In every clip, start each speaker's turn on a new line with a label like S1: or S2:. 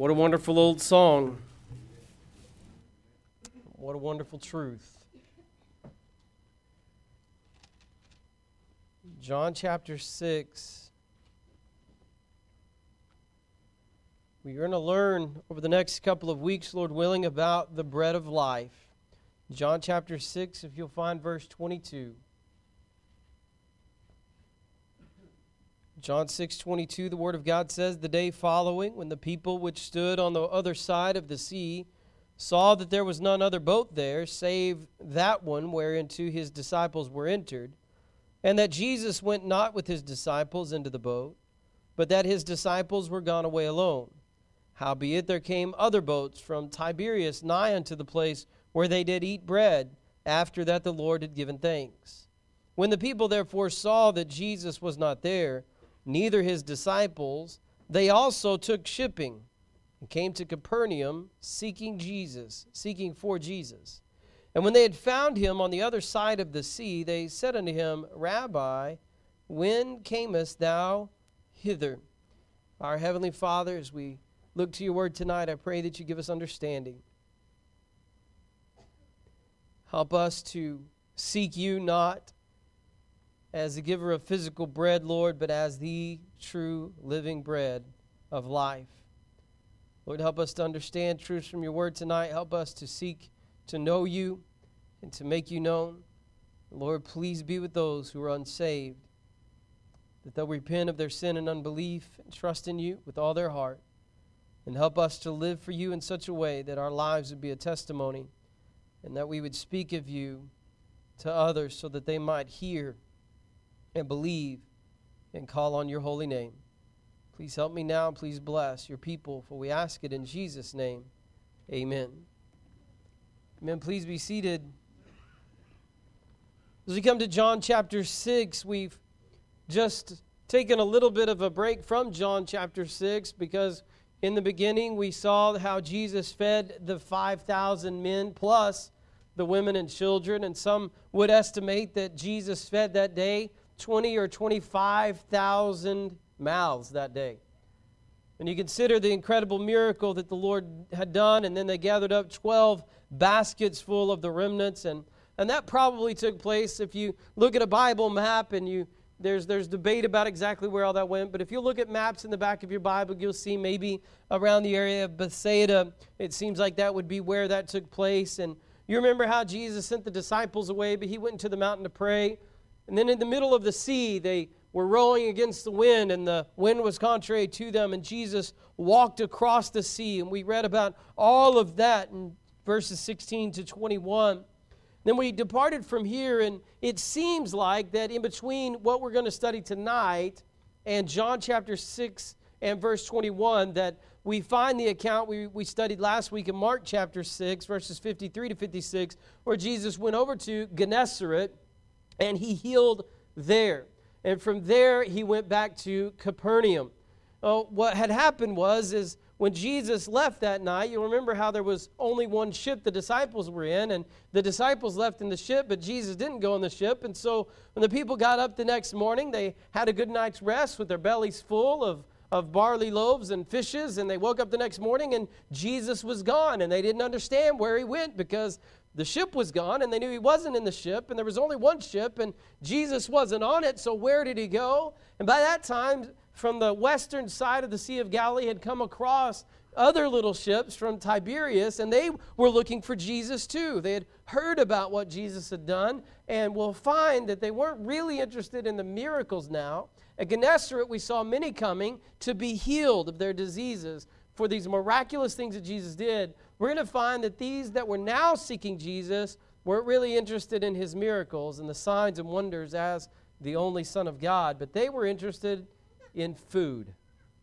S1: What a wonderful old song. What a wonderful truth. John chapter 6. We're going to learn over the next couple of weeks, Lord willing, about the bread of life. John chapter 6, if you'll find verse 22. John 6:22, the Word of God says, "The day following, when the people which stood on the other side of the sea saw that there was none other boat there, save that one whereinto his disciples were entered, and that Jesus went not with his disciples into the boat, but that his disciples were gone away alone. Howbeit there came other boats from Tiberias nigh unto the place where they did eat bread, after that the Lord had given thanks. When the people therefore saw that Jesus was not there, neither his disciples, they also took shipping, and came to Capernaum, seeking for Jesus. And when they had found him on the other side of the sea, they said unto him, Rabbi, when camest thou hither?" Our Heavenly Father, as we look to your word tonight, I pray that you give us understanding. Help us to seek you not as the giver of physical bread, Lord, but as the true living bread of life. Lord, help us to understand truths from your word tonight. Help us to seek to know you and to make you known. Lord, please be with those who are unsaved, that they'll repent of their sin and unbelief and trust in you with all their heart. And help us to live for you in such a way that our lives would be a testimony and that we would speak of you to others so that they might hear and believe and call on your holy name. Please help me now. Please bless your people, for we ask it in Jesus' name. Amen. Amen. Please be seated. As we come to John chapter 6, we've just taken a little bit of a break from John chapter 6 because in the beginning we saw how Jesus fed the 5,000 men plus the women and children, and some would estimate that Jesus fed that day 20 or 25,000 mouths that day. And you consider the incredible miracle that the Lord had done, and then they gathered up 12 baskets full of the remnants, and that probably took place. If you look at a Bible map, and there's debate about exactly where all that went, but if you look at maps in the back of your Bible, you'll see maybe around the area of Bethsaida, it seems like that would be where that took place. And you remember how Jesus sent the disciples away, but he went into the mountain to pray. And then in the middle of the sea, they were rowing against the wind, and the wind was contrary to them, and Jesus walked across the sea. And we read about all of that in verses 16 to 21. Then we departed from here, and it seems like that in between what we're going to study tonight and John chapter 6 and verse 21, that we find the account we studied last week in Mark chapter 6, verses 53 to 56, where Jesus went over to Gennesaret, and he healed there. And from there, he went back to Capernaum. What had happened is when Jesus left that night, you remember how there was only one ship the disciples were in, and the disciples left in the ship, but Jesus didn't go in the ship. And so when the people got up the next morning, they had a good night's rest with their bellies full of barley loaves and fishes, and they woke up the next morning, and Jesus was gone, and they didn't understand where he went because the ship was gone, and they knew he wasn't in the ship, and there was only one ship, and Jesus wasn't on it, so where did he go? And by that time, from the western side of the Sea of Galilee had come across other little ships from Tiberias, and they were looking for Jesus too. They had heard about what Jesus had done, and we'll find that they weren't really interested in the miracles now. At Gennesaret, we saw many coming to be healed of their diseases for these miraculous things that Jesus did. We're going to find that these that were now seeking Jesus weren't really interested in his miracles and the signs and wonders as the only Son of God, but they were interested in food.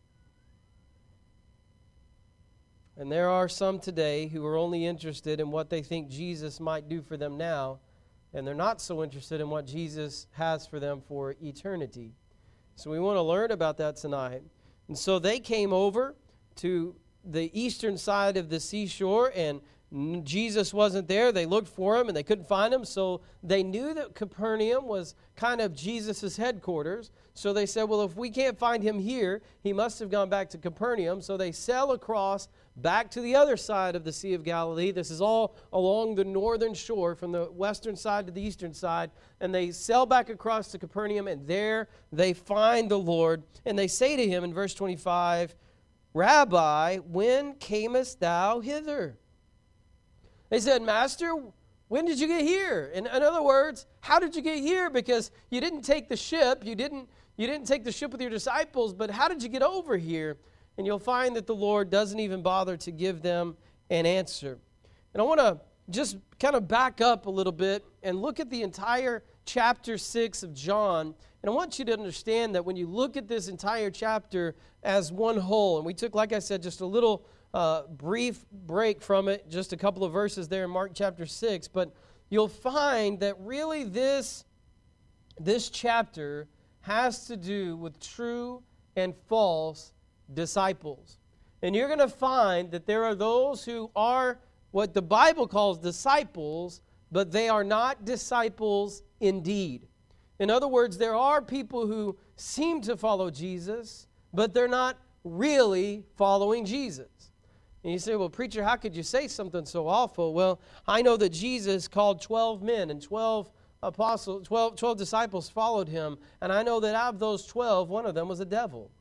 S1: And there are some today who are only interested in what they think Jesus might do for them now, and they're not so interested in what Jesus has for them for eternity. So we want to learn about that tonight. And so they came over to the eastern side of the seashore, and Jesus wasn't there. They looked for him and they couldn't find him. So they knew that Capernaum was kind of Jesus' headquarters. So they said, well, if we can't find him here, he must have gone back to Capernaum. So they sail across back to the other side of the Sea of Galilee. This is all along the northern shore, from the western side to the eastern side. And they sail back across to Capernaum, and there they find the Lord. And they say to him in verse 25, Rabbi, when camest thou hither? They said, Master, when did you get here? In other words, how did you get here? Because you didn't take the ship. You didn't take the ship with your disciples, but how did you get over here? And you'll find that the Lord doesn't even bother to give them an answer. And I want to just kind of back up a little bit and look at the entire chapter 6 of John. And I want you to understand that when you look at this entire chapter as one whole, and we took, like I said, just a little brief break from it, just a couple of verses there in Mark chapter 6, but you'll find that really this chapter has to do with true and false disciples. And you're going to find that there are those who are what the Bible calls disciples, but they are not disciples indeed. In other words, there are people who seem to follow Jesus, but they're not really following Jesus. And you say, well, preacher, how could you say something so awful? Well, I know that Jesus called 12 men and 12 apostles, 12 disciples followed him. And I know that out of those 12, one of them was a devil.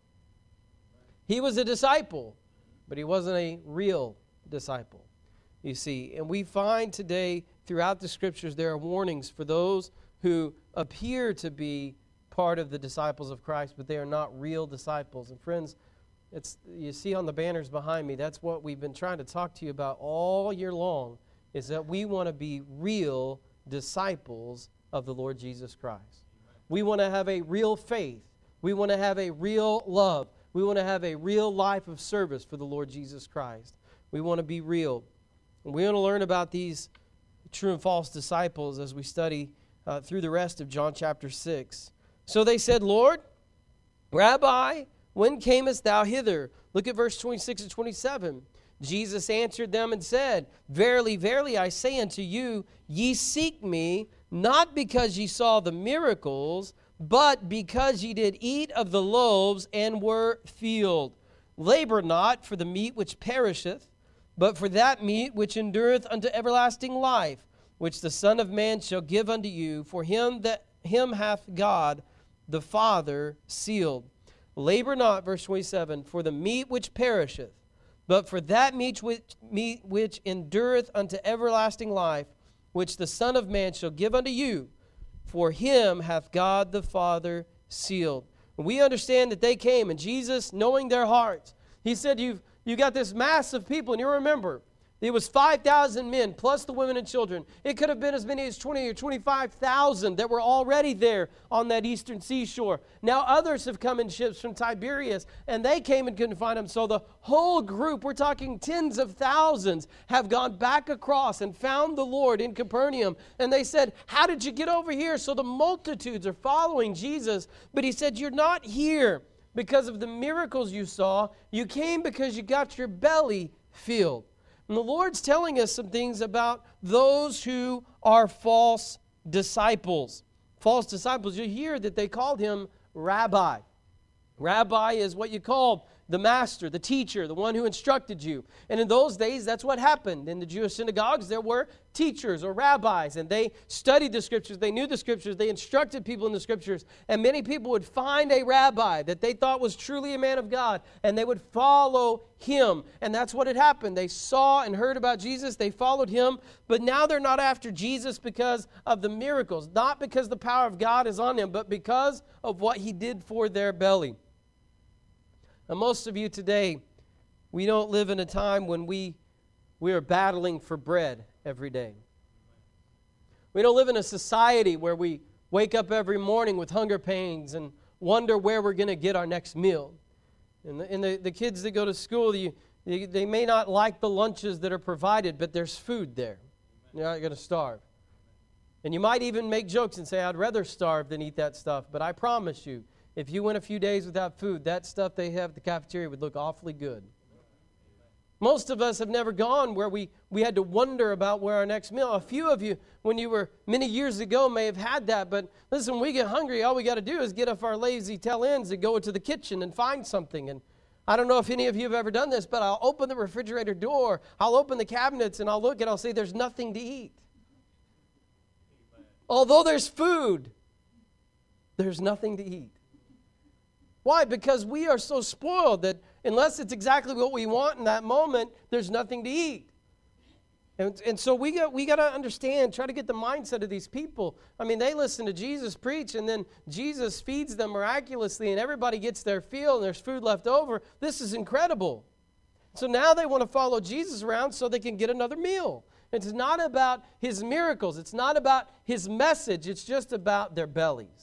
S1: He was a disciple, but he wasn't a real disciple, you see. And we find today throughout the Scriptures there are warnings for those who appear to be part of the disciples of Christ, but they are not real disciples. And friends, you see on the banners behind me, that's what we've been trying to talk to you about all year long, is that we want to be real disciples of the Lord Jesus Christ. We want to have a real faith. We want to have a real love. We want to have a real life of service for the Lord Jesus Christ. We want to be real. And we want to learn about these true and false disciples as we study through the rest of John chapter 6. So they said, Lord, Rabbi, when camest thou hither? Look at verse 26 and 27. Jesus answered them and said, Verily, verily, I say unto you, ye seek me, not because ye saw the miracles, but because ye did eat of the loaves and were filled. Labor not for the meat which perisheth, but for that meat which endureth unto everlasting life, which the Son of Man shall give unto you. For him hath God the Father sealed. Labor not, verse 27, for the meat which perisheth, but for that meat which endureth unto everlasting life, which the Son of Man shall give unto you. For him hath God the Father sealed. And we understand that they came, and Jesus, knowing their hearts, he said, you got this mass of people, and you remember, it was 5,000 men plus the women and children. It could have been as many as 20 or 25,000 that were already there on that eastern seashore. Now others have come in ships from Tiberias, and they came and couldn't find them. So the whole group, we're talking tens of thousands, have gone back across and found the Lord in Capernaum. And they said, how did you get over here? So the multitudes are following Jesus. But he said, you're not here because of the miracles you saw. You came because you got your belly filled. And the Lord's telling us some things about those who are false disciples. False disciples, you hear that they called him Rabbi. Rabbi is what you called the master, the teacher, the one who instructed you. And in those days, that's what happened. In the Jewish synagogues, there were teachers or rabbis, and they studied the Scriptures, they knew the Scriptures, they instructed people in the Scriptures. And many people would find a rabbi that they thought was truly a man of God, and they would follow him. And that's what had happened. They saw and heard about Jesus, they followed him, but now they're not after Jesus because of the miracles, not because the power of God is on him, but because of what he did for their belly. Now, most of you today, we don't live in a time when we are battling for bread every day. We don't live in a society where we wake up every morning with hunger pains and wonder where we're going to get our next meal. And the kids that go to school, they may not like the lunches that are provided, but there's food there. You're not going to starve. And you might even make jokes and say, I'd rather starve than eat that stuff. But I promise you, if you went a few days without food, that stuff they have at the cafeteria would look awfully good. Most of us have never gone where we had to wonder about where our next meal. A few of you, when you were many years ago, may have had that. But listen, when we get hungry, all we got to do is get off our lazy tail ends and go to the kitchen and find something. And I don't know if any of you have ever done this, but I'll open the refrigerator door, I'll open the cabinets, and I'll look and I'll say, there's nothing to eat. Although there's food, there's nothing to eat. Why? Because we are so spoiled that unless it's exactly what we want in that moment, there's nothing to eat. And so we got to understand, try to get the mindset of these people. I mean, they listen to Jesus preach, and then Jesus feeds them miraculously, and everybody gets their fill, and there's food left over. This is incredible. So now they want to follow Jesus around so they can get another meal. It's not about his miracles. It's not about his message. It's just about their bellies.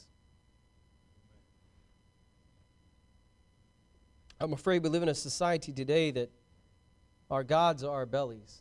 S1: I'm afraid we live in a society today that our gods are our bellies.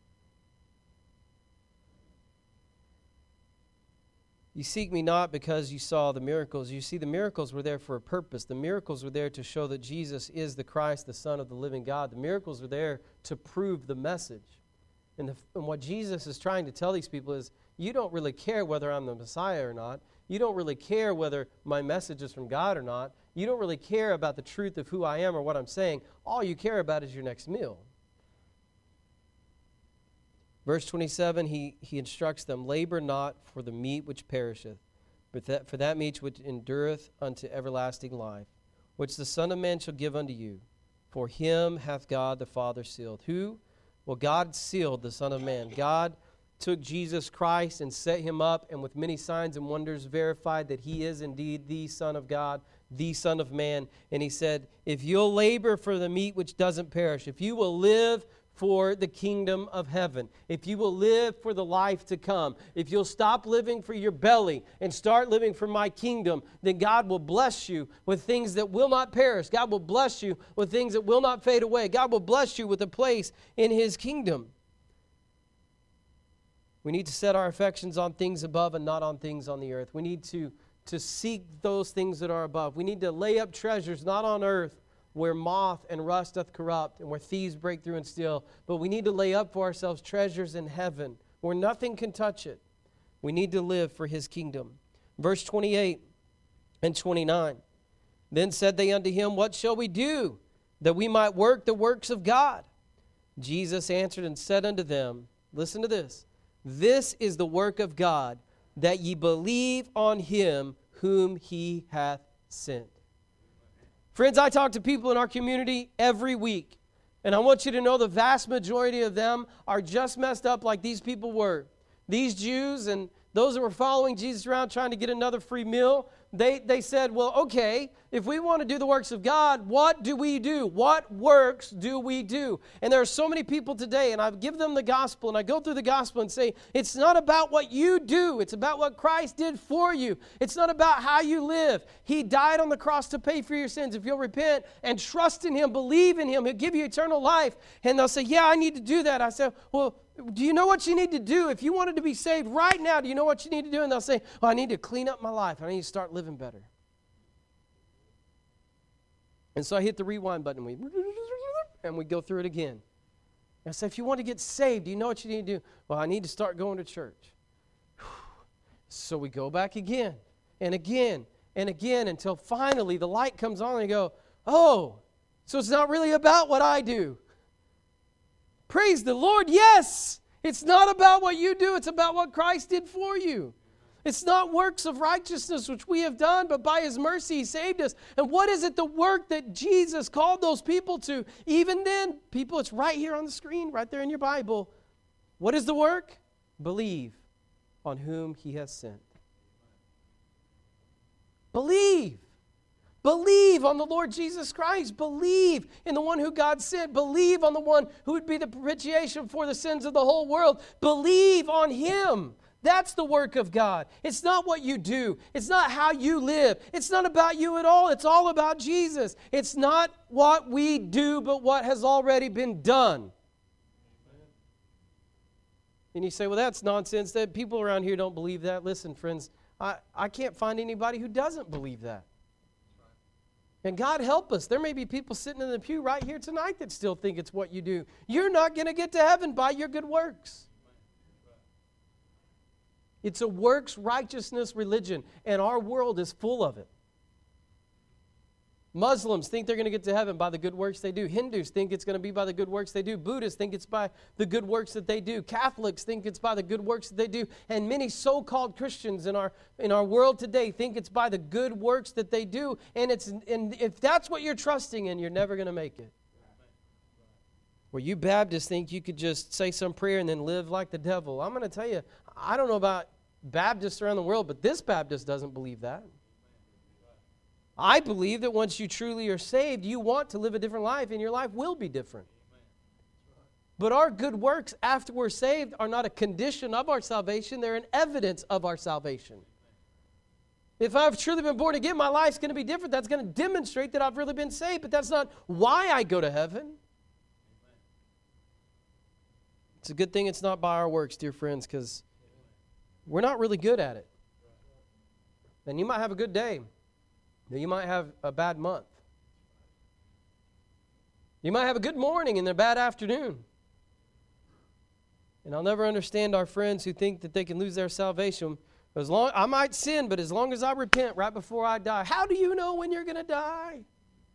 S1: You seek me not because you saw the miracles. You see, the miracles were there for a purpose. The miracles were there to show that Jesus is the Christ, the Son of the living God. The miracles were there to prove the message. And what Jesus is trying to tell these people is, you don't really care whether I'm the Messiah or not. You don't really care whether my message is from God or not. You don't really care about the truth of who I am or what I'm saying. All you care about is your next meal. Verse 27, he instructs them, labor not for the meat which perisheth, but for that meat which endureth unto everlasting life, which the Son of Man shall give unto you. For him hath God the Father sealed. Who? Well, God sealed the Son of Man. God took Jesus Christ and set him up, and with many signs and wonders verified that he is indeed the Son of God, the Son of Man. And he said, if you'll labor for the meat which doesn't perish, if you will live for the kingdom of heaven, if you will live for the life to come, if you'll stop living for your belly and start living for my kingdom, then God will bless you with things that will not perish. God will bless you with things that will not fade away. God will bless you with a place in his kingdom. We need to set our affections on things above and not on things on the earth. We need to seek those things that are above. We need to lay up treasures not on earth, where moth and rust doth corrupt, and where thieves break through and steal. But we need to lay up for ourselves treasures in heaven, where nothing can touch it. We need to live for his kingdom. Verse 28 and 29. Then said they unto him, what shall we do, that we might work the works of God? Jesus answered and said unto them, listen to this, this is the work of God, that ye believe on him whom he hath sent. Friends, I talk to people in our community every week, and I want you to know the vast majority of them are just messed up like these people were. These Jews and those that were following Jesus around trying to get another free meal, they said, well, okay, if we want to do the works of God, what do we do? What works do we do? And there are so many people today, and I give them the gospel, and I go through the gospel and say, it's not about what you do. It's about what Christ did for you. It's not about how you live. He died on the cross to pay for your sins. If you'll repent and trust in him, believe in him, he'll give you eternal life. And they'll say, yeah, I need to do that. I say, well, do you know what you need to do? If you wanted to be saved right now, do you know what you need to do? And they'll say, well, I need to clean up my life. I need to start living better. And so I hit the rewind button and we go through it again. And I say, if you want to get saved, do you know what you need to do? Well, I need to start going to church. So we go back again and again and again until finally the light comes on and you go, oh, so it's not really about what I do. Praise the Lord. Yes, it's not about what you do. It's about what Christ did for you. It's not works of righteousness which we have done, but by his mercy he saved us. And what is it, the work that Jesus called those people to? Even then, people, it's right here on the screen, right there in your Bible. What is the work? Believe on whom he has sent. Believe. Believe on the Lord Jesus Christ. Believe in the one who God sent. Believe on the one who would be the propitiation for the sins of the whole world. Believe on him. That's the work of God. It's not what you do. It's not how you live. It's not about you at all. It's all about Jesus. It's not what we do, but what has already been done. And you say, well, that's nonsense. That people around here don't believe that. Listen, friends, I can't find anybody who doesn't believe that. And God help us. There may be people sitting in the pew right here tonight that still think it's what you do. You're not going to get to heaven by your good works. It's a works righteousness religion, and our world is full of it. Muslims think they're going to get to heaven by the good works they do. Hindus think it's going to be by the good works they do. Buddhists think it's by the good works that they do. Catholics think it's by the good works that they do. And many so-called Christians in our world today think it's by the good works that they do. And if that's what you're trusting in, you're never going to make it. Well, you Baptists think you could just say some prayer and then live like the devil. I'm going to tell you, I don't know about Baptists around the world, but this Baptist doesn't believe that. I believe that once you truly are saved, you want to live a different life, and your life will be different. But our good works after we're saved are not a condition of our salvation. They're an evidence of our salvation. If I've truly been born again, my life's going to be different. That's going to demonstrate that I've really been saved, but that's not why I go to heaven. It's a good thing it's not by our works, dear friends, because we're not really good at it. And you might have a good day. You might have a bad month. You might have a good morning and a bad afternoon. And I'll never understand our friends who think that they can lose their salvation. I might sin, but as long as I repent right before I die. How do you know when you're going to die?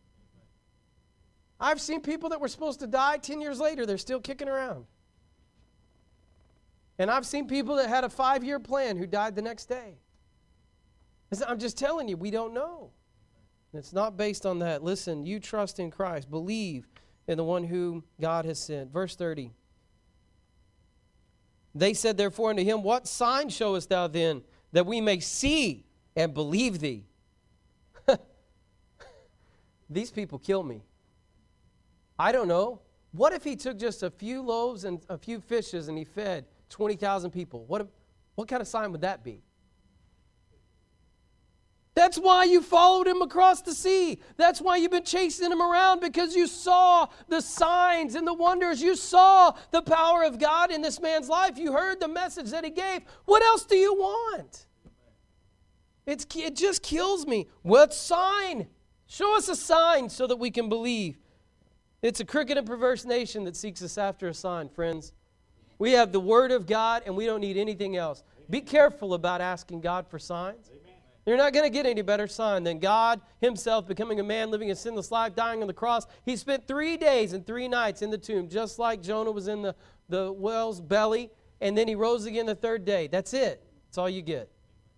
S1: I've seen people that were supposed to die 10 years later. They're still kicking around. And I've seen people that had a 5-year plan who died the next day. I'm just telling you, we don't know. It's not based on that. Listen, you trust in Christ. Believe in the one whom God has sent. Verse 30. They said therefore unto him, what sign showest thou then, that we may see and believe thee? These people kill me. I don't know. What if he took just a few loaves and a few fishes and he fed 20,000 people? What kind of sign would that be? That's why you followed him across the sea. That's why you've been chasing him around, because you saw the signs and the wonders. You saw the power of God in this man's life. You heard the message that he gave. What else do you want? It just kills me. What sign? Show us a sign so that we can believe. It's a crooked and perverse nation that seeks us after a sign, friends. We have the Word of God, and we don't need anything else. Be careful about asking God for signs. You're not going to get any better sign than God himself becoming a man, living a sinless life, dying on the cross. He spent 3 days and 3 nights in the tomb, just like Jonah was in the whale's belly, and then he rose again the 3rd day. That's it. That's all you get.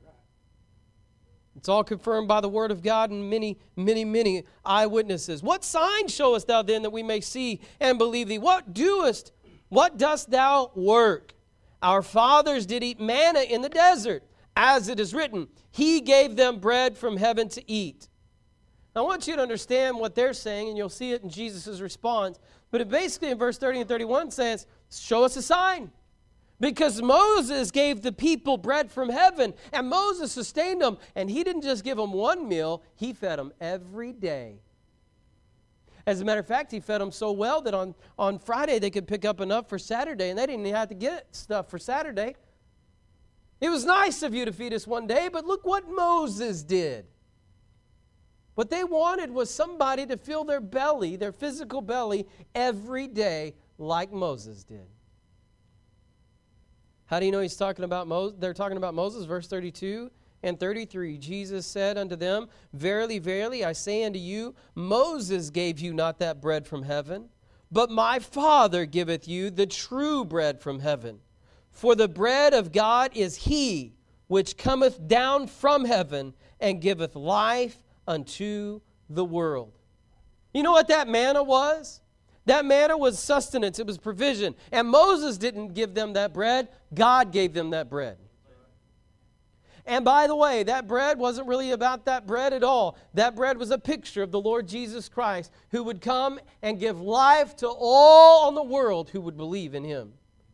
S1: It's all confirmed by the Word of God and many, many, many eyewitnesses. What sign showest thou then that we may see and believe thee? What dost thou work? Our fathers did eat manna in the desert, as it is written, he gave them bread from heaven to eat. I want you to understand what they're saying, and you'll see it in Jesus' response. But it basically in verse 30 and 31 says, show us a sign. Because Moses gave the people bread from heaven, and Moses sustained them. And he didn't just give them one meal, he fed them every day. As a matter of fact, he fed them so well that on Friday they could pick up enough for Saturday, and they didn't even have to get stuff for Saturday. It was nice of you to feed us one day, but look what Moses did. What they wanted was somebody to fill their belly, their physical belly, every day like Moses did. How do you know he's talking about Moses? They're talking about Moses, verse 32 and 33. Jesus said unto them, verily, verily, I say unto you, Moses gave you not that bread from heaven, but my Father giveth you the true bread from heaven. For the bread of God is he which cometh down from heaven and giveth life unto the world. You know what that manna was? That manna was sustenance. It was provision. And Moses didn't give them that bread. God gave them that bread. And by the way, that bread wasn't really about that bread at all. That bread was a picture of the Lord Jesus Christ, who would come and give life to all on the world who would believe in him.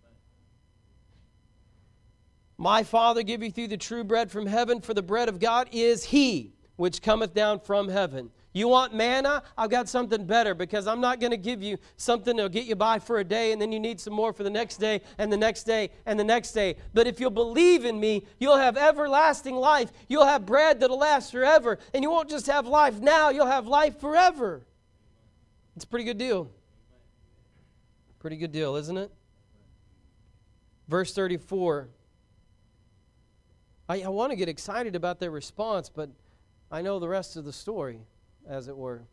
S1: My Father giveth you the true bread from heaven, for the bread of God is he which cometh down from heaven. You want manna? I've got something better, because I'm not going to give you something that'll get you by for a day and then you need some more for the next day and the next day and the next day. But if you'll believe in me, you'll have everlasting life. You'll have bread that'll last forever. And you won't just have life now, you'll have life forever. It's a pretty good deal. Pretty good deal, isn't it? Verse 34. I want to get excited about their response, but I know the rest of the story, as it were.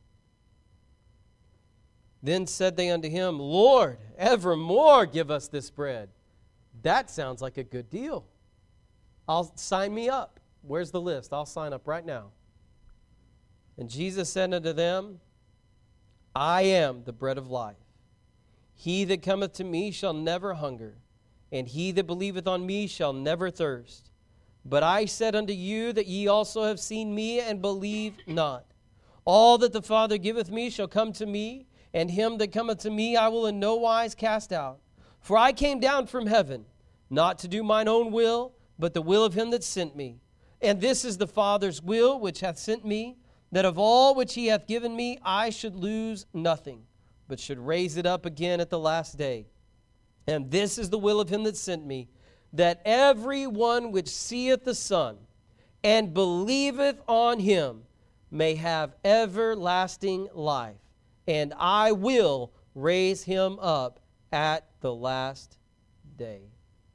S1: Then said they unto him, Lord, evermore give us this bread. That sounds like a good deal. Sign me up. Where's the list? I'll sign up right now. And Jesus said unto them, I am the bread of life. He that cometh to me shall never hunger, and he that believeth on me shall never thirst. But I said unto you that ye also have seen me and believe not. All that the Father giveth me shall come to me, and him that cometh to me I will in no wise cast out. For I came down from heaven, not to do mine own will, but the will of him that sent me. And this is the Father's will which hath sent me, that of all which he hath given me I should lose nothing, but should raise it up again at the last day. And this is the will of him that sent me, that every one which seeth the Son and believeth on him may have everlasting life, and I will raise him up at the last day.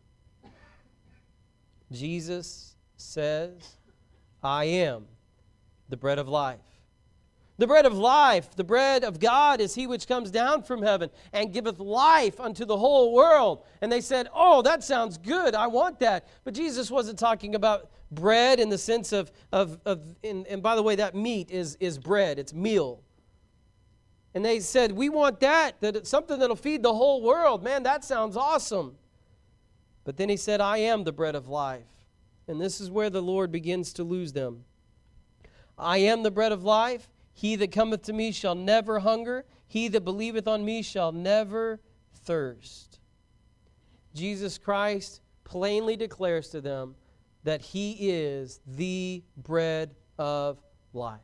S1: Jesus says, I am the bread of life. The bread of life, the bread of God, is he which comes down from heaven and giveth life unto the whole world. And they said, oh, that sounds good. I want that. But Jesus wasn't talking about bread in the sense of and by the way, that meat is bread. It's meal. And they said, we want that it's something that'll feed the whole world. Man, that sounds awesome. But then he said, I am the bread of life. And this is where the Lord begins to lose them. I am the bread of life. He that cometh to me shall never hunger. He that believeth on me shall never thirst. Jesus Christ plainly declares to them that he is the bread of life.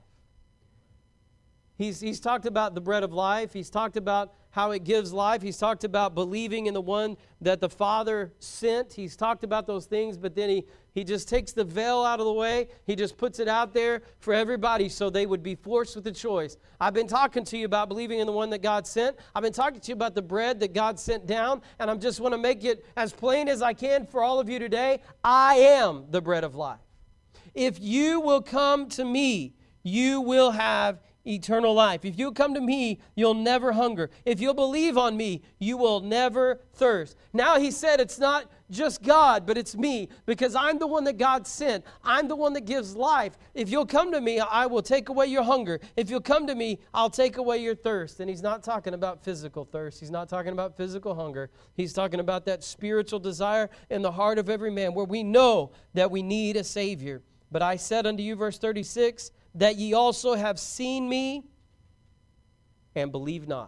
S1: He's talked about the bread of life. He's talked about how it gives life. He's talked about believing in the one that the Father sent. He's talked about those things, but then he just takes the veil out of the way. He just puts it out there for everybody so they would be forced with a choice. I've been talking to you about believing in the one that God sent. I've been talking to you about the bread that God sent down, and I just want to make it as plain as I can for all of you today. I am the bread of life. If you will come to me, you will have eternal life. If you'll come to me, you'll never hunger. If you'll believe on me, you will never thirst. Now he said it's not just God, but it's me, because I'm the one that God sent. I'm the one that gives life. If you'll come to me, I will take away your hunger. If you'll come to me, I'll take away your thirst. And he's not talking about physical thirst. He's not talking about physical hunger. He's talking about that spiritual desire in the heart of every man, where we know that we need a Savior. But I said unto you, verse 36, that ye also have seen me and believe not.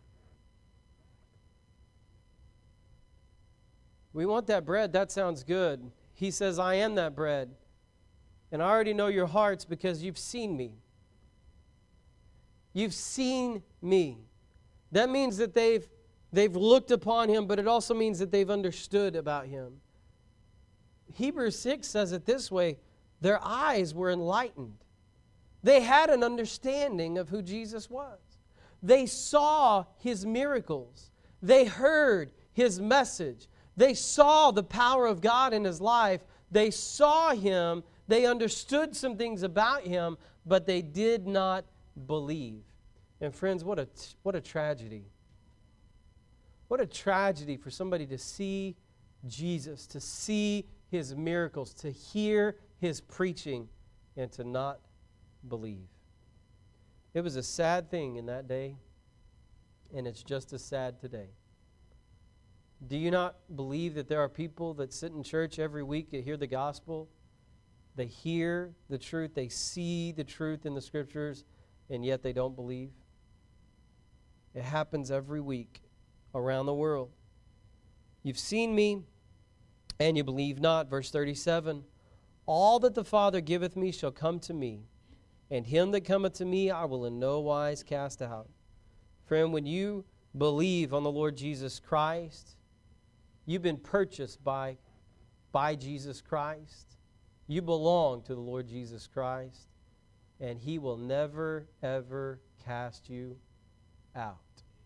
S1: We want that bread. That sounds good. He says, I am that bread. And I already know your hearts because you've seen me. You've seen me. That means that they've looked upon him, but it also means that they've understood about him. Hebrews 6 says it this way, their eyes were enlightened. They had an understanding of who Jesus was. They saw his miracles. They heard his message. They saw the power of God in his life. They saw him. They understood some things about him, but they did not believe. And friends, what a tragedy. What a tragedy for somebody to see Jesus, to see his miracles, to hear his preaching, and to not believe. It was a sad thing in that day, and it's just as sad today. Do you not believe that there are people that sit in church every week that hear the gospel? They hear the truth, they see the truth in the scriptures, and yet they don't believe? It happens every week around the world. You've seen me, and you believe not. Verse 37, all that the Father giveth me shall come to me, and him that cometh to me I will in no wise cast out. Friend, when you believe on the Lord Jesus Christ, you've been purchased by Jesus Christ. You belong to the Lord Jesus Christ, and he will never, ever cast you out.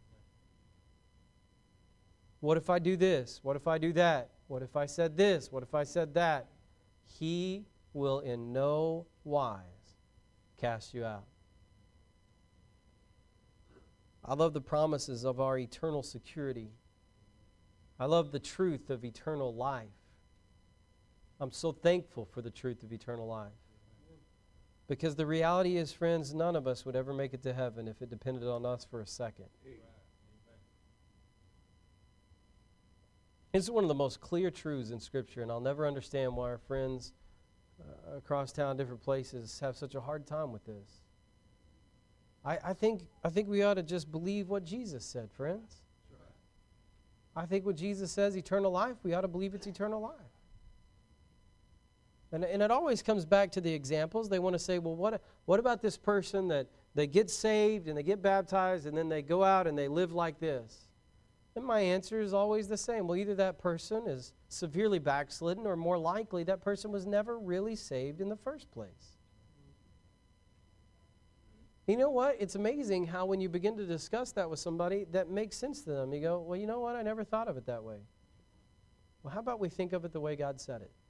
S1: What if I do this? What if I do that? What if I said this? What if I said that? He will in no wise cast you out. I love the promises of our eternal security. I love the truth of eternal life. I'm so thankful for the truth of eternal life. Because the reality is, friends, none of us would ever make it to heaven if it depended on us for a second. This is one of the most clear truths in Scripture, and I'll never understand why our friends across town, different places, have such a hard time with this. I think we ought to just believe what Jesus said, friends. I think what Jesus says, eternal life, we ought to believe it's eternal life. And it always comes back to the examples. They want to say, well, what about this person that they get saved and they get baptized and then they go out and they live like this? And my answer is always the same. Well, either that person is severely backslidden, or more likely that person was never really saved in the first place. You know what? It's amazing how when you begin to discuss that with somebody, that makes sense to them. You go, well, you know what? I never thought of it that way. Well, how about we think of it the way God said it?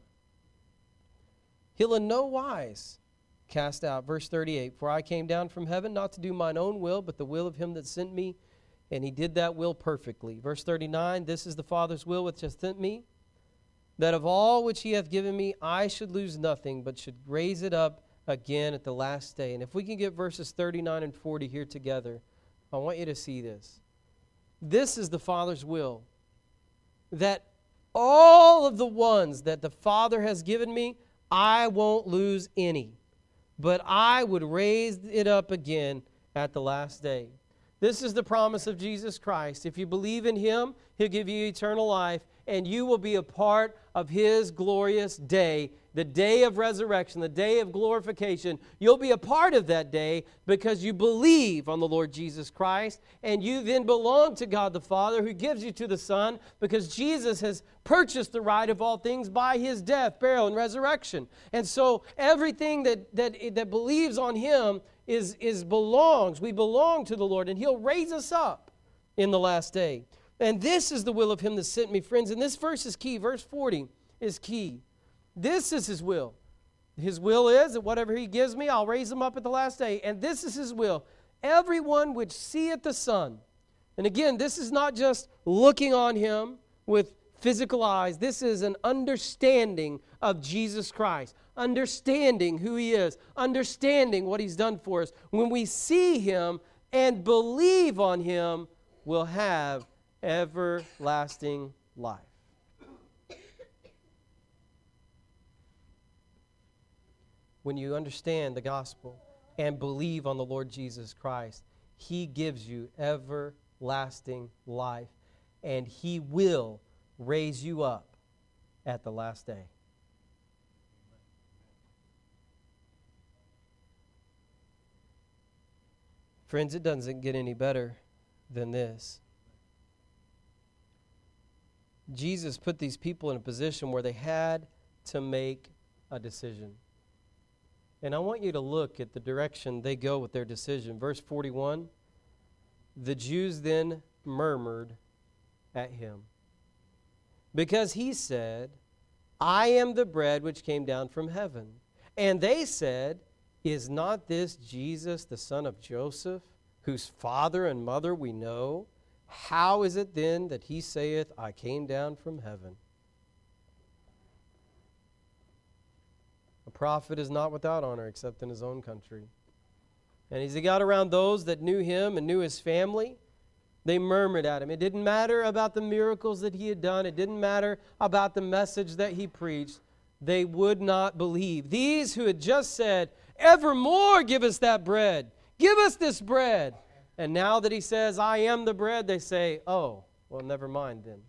S1: He'll in no wise cast out. Verse 38, for I came down from heaven not to do mine own will, but the will of him that sent me, and he did that will perfectly. Verse 39, this is the Father's will which hath sent me, that of all which he hath given me I should lose nothing, but should raise it up again at the last day. And if we can get verses 39 and 40 here together, I want you to see this. This is the Father's will, that all of the ones that the Father has given me, I won't lose any, but I would raise it up again at the last day. This is the promise of Jesus Christ. If you believe in him, he'll give you eternal life, and you will be a part of his glorious day, the day of resurrection, the day of glorification. You'll be a part of that day because you believe on the Lord Jesus Christ, and you then belong to God the Father, who gives you to the Son, because Jesus has purchased the right of all things by his death, burial, and resurrection. And so everything that believes on him belongs. We belong to the Lord, and he'll raise us up in the last day. And this is the will of him that sent me, friends. And this verse is key. Verse 40 is key. This is his will. His will is that whatever he gives me, I'll raise him up at the last day. And this is his will. Everyone which seeth the Son. And again, this is not just looking on him with physical eyes. This is an understanding of Jesus Christ. Understanding who he is. Understanding what he's done for us. When we see him and believe on him, we'll have everlasting life. When you understand the gospel and believe on the Lord Jesus Christ, he gives you everlasting life, and he will raise you up at the last day. Friends, it doesn't get any better than this. Jesus put these people in a position where they had to make a decision. And I want you to look at the direction they go with their decision. Verse 41, the Jews then murmured at him, because he said, I am the bread which came down from heaven. And they said, is not this Jesus, the son of Joseph, whose father and mother we know? How is it then that he saith, I came down from heaven? A prophet is not without honor except in his own country. And as he got around those that knew him and knew his family, they murmured at him. It didn't matter about the miracles that he had done. It didn't matter about the message that he preached. They would not believe. These who had just said, evermore give us that bread. Give us this bread. And now that he says, I am the bread, they say, oh, well, never mind then.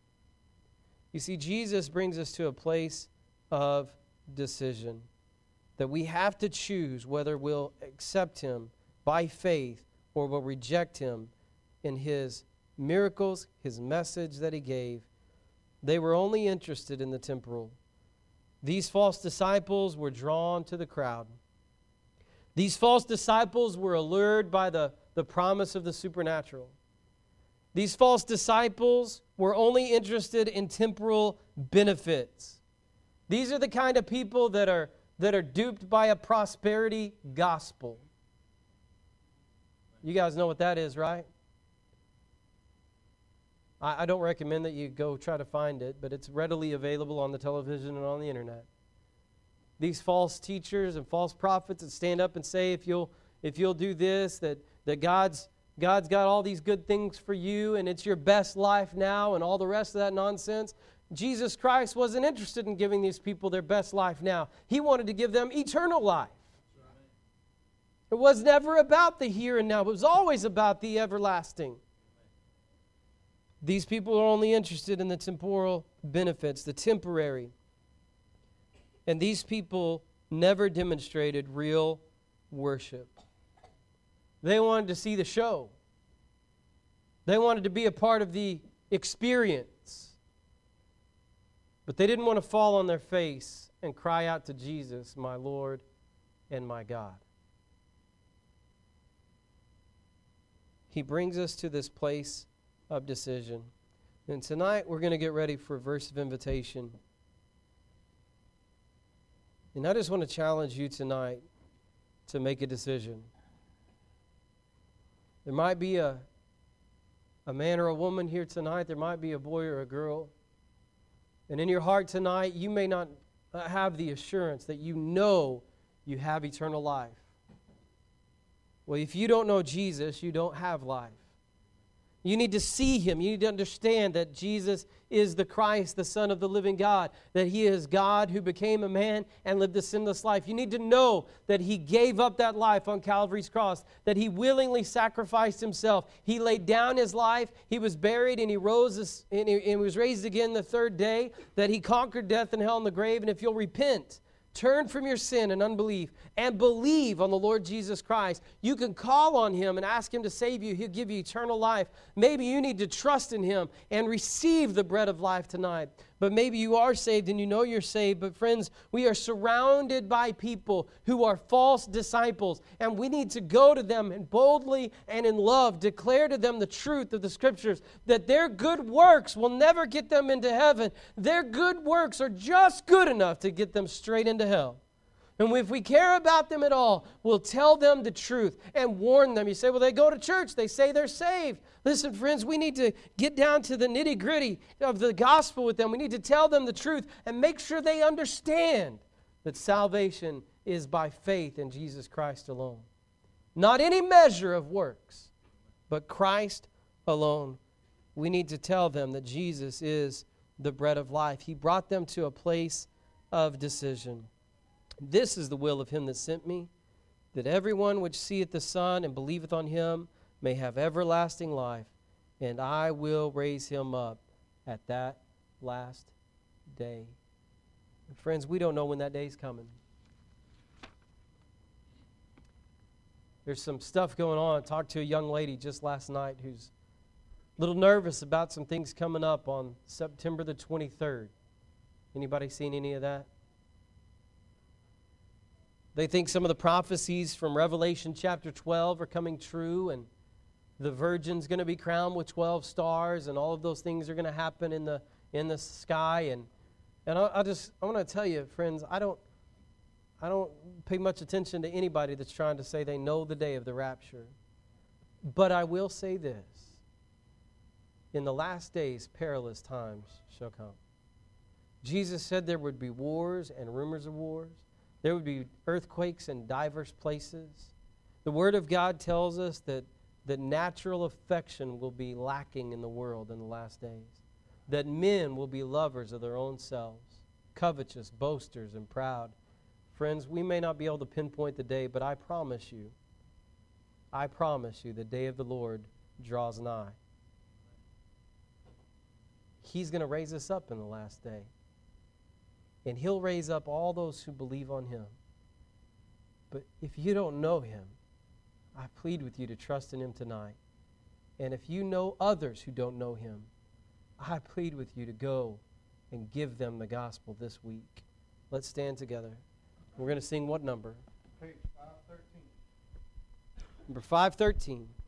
S1: You see, Jesus brings us to a place of decision. that we have to choose whether we'll accept Him by faith or we'll reject Him in His miracles, His message that He gave. They were only interested in the temporal. These false disciples were drawn to the crowd. These false disciples were allured by the promise of the supernatural. These false disciples were only interested in temporal benefits. These are the kind of people that are duped by a prosperity gospel. You guys know what that is, right? I don't recommend that you go try to find it, but it's readily available on the television and on the internet. These false teachers and false prophets that stand up and say, if you'll do this, that God's got all these good things for you and it's your best life now and all the rest of that nonsense. Jesus Christ wasn't interested in giving these people their best life now. He wanted to give them eternal life. It was never about the here and now. It was always about the everlasting. These people are only interested in the temporal benefits, the temporary. And these people never demonstrated real worship. They wanted to see the show. They wanted to be a part of the experience. But they didn't want to fall on their face and cry out to Jesus, my Lord and my God. He brings us to this place of decision. And tonight we're going to get ready for a verse of invitation. And I just want to challenge you tonight to make a decision. There might be a man or a woman here tonight. There might be a boy or a girl. And in your heart tonight, you may not have the assurance that you know you have eternal life. Well, if you don't know Jesus, you don't have life. You need to see Him. You need to understand that Jesus is the Christ, the Son of the living God, that He is God who became a man and lived a sinless life. You need to know that He gave up that life on Calvary's cross, that He willingly sacrificed Himself. He laid down His life, He was buried, and He rose and He was raised again the third day, that He conquered death and hell and the grave. And if you'll repent, turn from your sin and unbelief and believe on the Lord Jesus Christ, you can call on Him and ask Him to save you. He'll give you eternal life. Maybe you need to trust in Him and receive the bread of life tonight. But maybe you are saved and you know you're saved. But friends, we are surrounded by people who are false disciples. And we need to go to them and boldly and in love declare to them the truth of the Scriptures, that their good works will never get them into heaven. Their good works are just good enough to get them straight into hell. And if we care about them at all, we'll tell them the truth and warn them. You say, well, they go to church. They say they're saved. Listen, friends, we need to get down to the nitty-gritty of the gospel with them. We need to tell them the truth and make sure they understand that salvation is by faith in Jesus Christ alone. Not any measure of works, but Christ alone. We need to tell them that Jesus is the bread of life. He brought them to a place of decision. This is the will of Him that sent me, that everyone which seeth the Son and believeth on Him may have everlasting life, and I will raise him up at that last day. And friends, we don't know when that day is coming. There's some stuff going on. I talked to a young lady just last night who's a little nervous about some things coming up on September the 23rd. Anybody seen any of that? They think some of the prophecies from Revelation chapter 12 are coming true, and the virgin's going to be crowned with 12 stars, and all of those things are going to happen in the sky. And I want to tell you, friends, I don't pay much attention to anybody that's trying to say they know the day of the rapture. But I will say this: in the last days, perilous times shall come. Jesus said there would be wars and rumors of wars. There would be earthquakes in diverse places. The Word of God tells us that natural affection will be lacking in the world in the last days. That men will be lovers of their own selves, covetous, boasters, and proud. Friends, we may not be able to pinpoint the day, but I promise you, the day of the Lord draws nigh. He's going to raise us up in the last day. And He'll raise up all those who believe on Him. But if you don't know Him, I plead with you to trust in Him tonight. And if you know others who don't know Him, I plead with you to go and give them the gospel this week. Let's stand together. We're going to sing what number?
S2: Page 513.
S1: Number 513.